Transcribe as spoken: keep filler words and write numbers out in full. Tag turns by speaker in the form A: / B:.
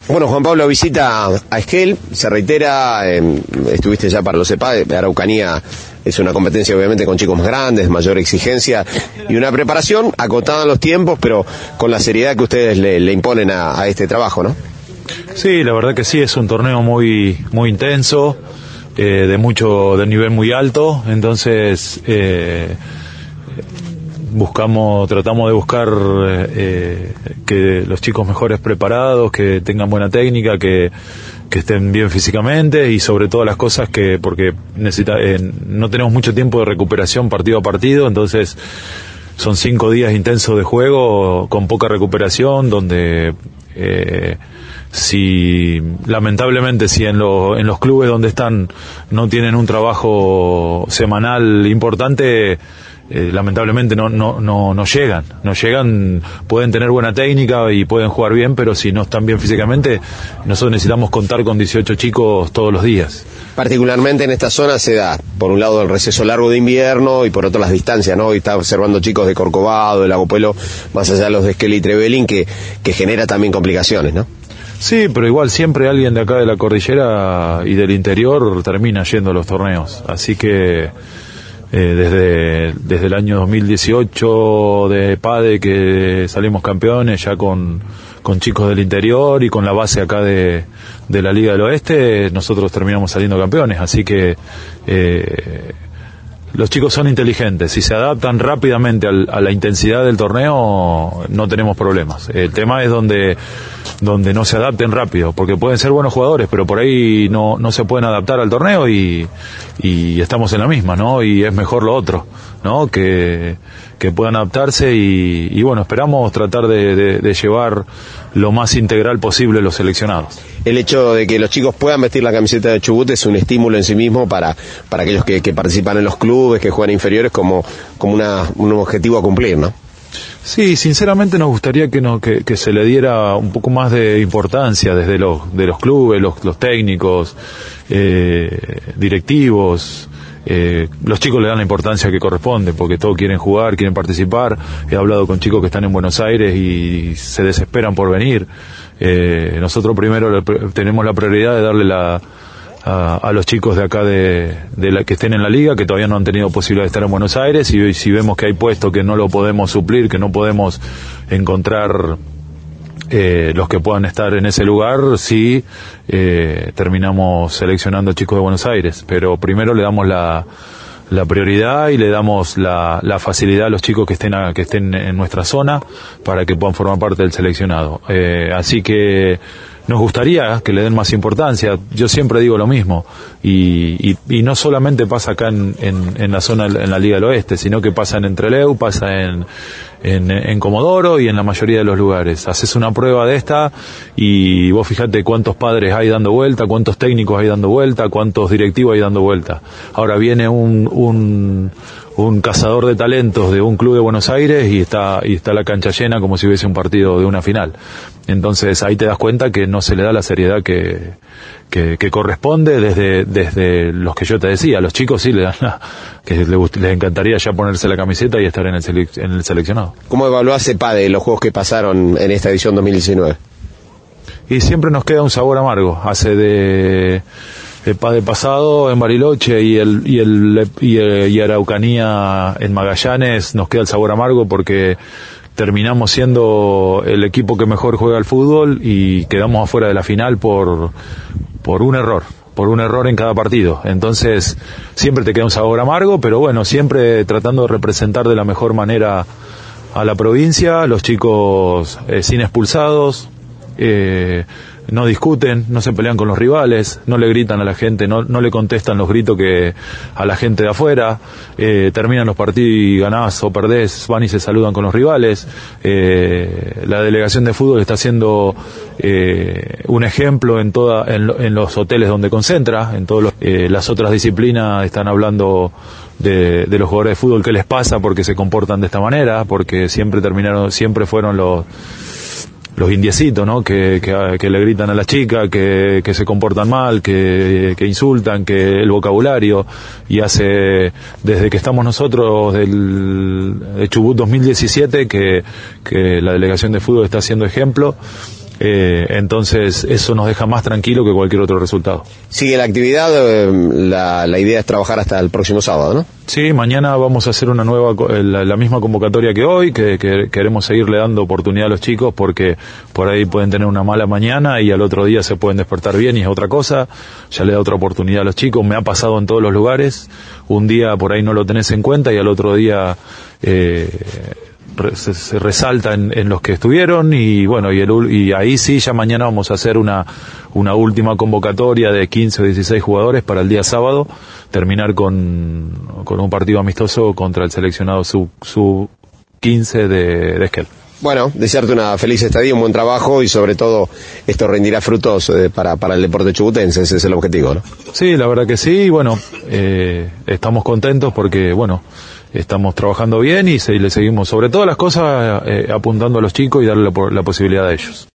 A: Bueno, Juan Pablo visita a Esquel, se reitera, eh, estuviste ya para los E P A, de Araucanía es una competencia obviamente con chicos más grandes, mayor exigencia y una preparación acotada en los tiempos, pero con la seriedad que ustedes le, le imponen a, a este trabajo, ¿no?
B: Sí, la verdad que sí, es un torneo muy muy intenso, eh, de mucho, de nivel muy alto, entonces eh, buscamos, tratamos de buscar eh, que los chicos mejores preparados, que tengan buena técnica, que, que estén bien físicamente y sobre todas las cosas que, porque necesita, eh, no tenemos mucho tiempo de recuperación partido a partido, entonces son cinco días intensos de juego con poca recuperación, donde eh, si lamentablemente si en, lo, en los clubes donde están no tienen un trabajo semanal importante, Eh, lamentablemente no, no, no, no llegan, no llegan, pueden tener buena técnica y pueden jugar bien, pero si no están bien físicamente, nosotros necesitamos contar con dieciocho chicos todos los días.
A: Particularmente en esta zona se da, por un lado el receso largo de invierno y por otro las distancias, ¿no? Hoy está observando chicos de Corcovado, de Lago Puelo, más allá de los de Esquel y Trevelin, que, que genera también complicaciones, ¿no?
B: Sí, pero igual siempre alguien de acá de la cordillera y del interior termina yendo a los torneos, así que Eh, desde, desde el año dos mil dieciocho de PADE que salimos campeones ya con, con chicos del interior y con la base acá de, de la Liga del Oeste, nosotros terminamos saliendo campeones, así que eh, los chicos son inteligentes, si se adaptan rápidamente al, a la intensidad del torneo no tenemos problemas. El tema es donde donde no se adapten rápido, porque pueden ser buenos jugadores, pero por ahí no, no se pueden adaptar al torneo y, y estamos en la misma, ¿no? Y es mejor lo otro, ¿no? Que, que puedan adaptarse y, y bueno, esperamos tratar de, de, de llevar lo más integral posible los seleccionados.
A: El hecho de que los chicos puedan vestir la camiseta de Chubut es un estímulo en sí mismo para, para aquellos que, que participan en los clubes, que juegan inferiores, como, como una, un objetivo a cumplir, ¿no?
B: Sí, sinceramente nos gustaría que, no, que, que se le diera un poco más de importancia desde los, de los clubes, los, los técnicos, eh, directivos. Eh, los chicos le dan la importancia que corresponde porque todos quieren jugar, quieren participar. He hablado con chicos que están en Buenos Aires y se desesperan por venir. Eh, nosotros primero le, tenemos la prioridad de darle la A, a los chicos de acá de, de la, que estén en la liga, que todavía no han tenido posibilidad de estar en Buenos Aires, y si vemos que hay puestos que no lo podemos suplir, que no podemos encontrar eh, los que puedan estar en ese lugar, sí eh, terminamos seleccionando chicos de Buenos Aires, pero primero le damos la la prioridad y le damos la, la facilidad a los chicos que estén a, que estén en nuestra zona para que puedan formar parte del seleccionado. Eh, así que nos gustaría que le den más importancia. Yo siempre digo lo mismo y, y, y no solamente pasa acá en, en, en la zona, en la Liga del Oeste, sino que pasa en Entreleu, pasa en, en, en Comodoro y en la mayoría de los lugares. Haces una prueba de esta y vos fijate cuántos padres hay dando vuelta, cuántos técnicos hay dando vuelta, cuántos directivos hay dando vuelta. Ahora viene un, un un cazador de talentos de un club de Buenos Aires y está y está la cancha llena como si hubiese un partido de una final. Entonces ahí te das cuenta que no se le da la seriedad que que, que corresponde desde desde los que yo te decía. A los chicos sí le dan la, que les, les encantaría ya ponerse la camiseta y estar en el, sele, en el seleccionado.
A: ¿Cómo evaluás E P A de los juegos que pasaron en esta edición dos mil diecinueve?
B: Y siempre nos queda un sabor amargo. Hace de el PADE pasado en Bariloche y el y el y, el, y Araucanía en Magallanes nos queda el sabor amargo porque terminamos siendo el equipo que mejor juega al fútbol y quedamos afuera de la final por por un error, por un error en cada partido. Entonces siempre te queda un sabor amargo, pero bueno, siempre tratando de representar de la mejor manera a la provincia, los chicos eh, sin expulsados, eh, no discuten, no se pelean con los rivales, no le gritan a la gente, no, no le contestan los gritos que a la gente de afuera, eh, terminan los partidos y ganás o perdés, van y se saludan con los rivales. Eh, la delegación de fútbol está haciendo eh, un ejemplo en toda en, en los hoteles donde concentra, en todos los, eh, las otras disciplinas están hablando de, de los jugadores de fútbol, qué les pasa porque se comportan de esta manera, porque siempre terminaron, siempre fueron los los indiecitos, ¿no? Que, que, que le gritan a la chica, que, que se comportan mal, que, que insultan, que el vocabulario, y hace, desde que estamos nosotros del de Chubut dos mil diecisiete, que, que la delegación de fútbol está haciendo ejemplo, Eh, entonces eso nos deja más tranquilo que cualquier otro resultado.
A: Sigue la actividad, eh, la, la idea es trabajar hasta el próximo sábado, ¿no?
B: Sí, mañana vamos a hacer una nueva, la, la misma convocatoria que hoy, que, que queremos seguirle dando oportunidad a los chicos porque por ahí pueden tener una mala mañana y al otro día se pueden despertar bien y es otra cosa. Ya le da otra oportunidad a los chicos, me ha pasado en todos los lugares, un día por ahí no lo tenés en cuenta y al otro día eh, Se, se resalta en, en los que estuvieron y bueno y, el, y ahí sí ya mañana vamos a hacer una una última convocatoria de quince o dieciséis jugadores para el día sábado, terminar con, con un partido amistoso contra el seleccionado sub, sub quince de, de Esquel.
A: Bueno, desearte una feliz estadía, un buen trabajo y sobre todo esto rendirá frutos eh, para, para el deporte chubutense, ese es el objetivo, ¿no?
B: Sí, la verdad que sí, y bueno, eh, estamos contentos porque bueno, estamos trabajando bien y, se, y le seguimos sobre todas las cosas eh, apuntando a los chicos y darle la, la posibilidad a ellos.